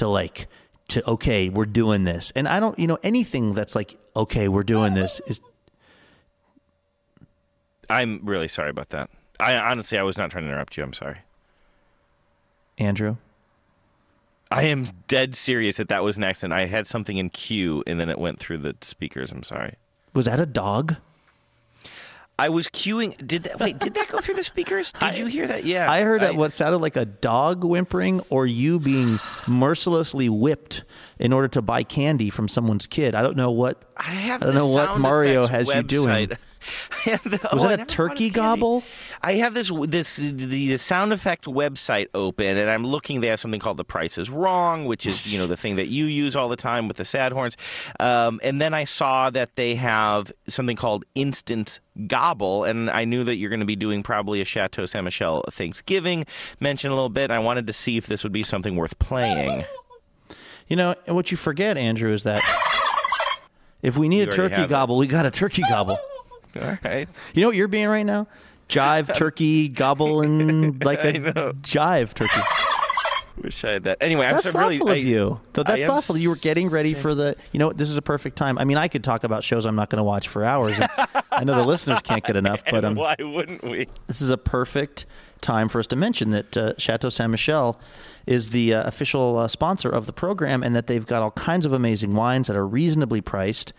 okay, we're doing this. And I don't, anything that's like, okay, we're doing this is. I'm really sorry about that. I was not trying to interrupt you. I'm sorry. Andrew? I am dead serious that was an accident. I had something in queue, and then it went through the speakers. I'm sorry. Was that a dog? I was queuing. Did that go through the speakers? Did you hear that? Yeah. I heard what sounded like a dog whimpering or you being mercilessly whipped in order to buy candy from someone's kid. I don't know what Mario has you doing. Was that a turkey gobble? I have the sound effect website open, and I'm looking. They have something called The Price is Wrong, which is the thing that you use all the time with the sad horns. And then I saw that they have something called Instant Gobble, and I knew that you're going to be doing probably a Chateau Saint Michelle Thanksgiving mention a little bit. And I wanted to see if this would be something worth playing. And what you forget, Andrew, is that if we need a turkey gobble, we got a turkey gobble. All right. You know what you're being right now? Jive turkey gobble and like a jive turkey. Wish I had that. Anyway, that's I'm so thoughtful really. of you. That's thoughtful. You were getting ready for the. This is a perfect time. I mean, I could talk about shows I'm not going to watch for hours. I know the listeners can't get enough, but why wouldn't we? This is a perfect time for us to mention that Chateau Saint Michelle is the official sponsor of the program, and that they've got all kinds of amazing wines that are reasonably priced.